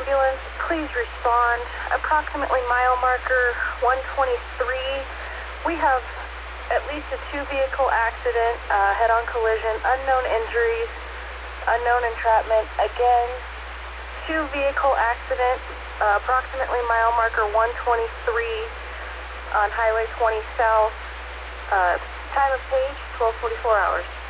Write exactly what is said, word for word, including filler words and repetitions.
ambulance, please respond. Approximately mile marker one twenty-three. We have at least a two-vehicle accident, uh, head-on collision, unknown injuries, unknown entrapment. Again, two-vehicle accident, uh, approximately mile marker one twenty-three on Highway twenty South. Uh, time of page, twelve forty-four hours.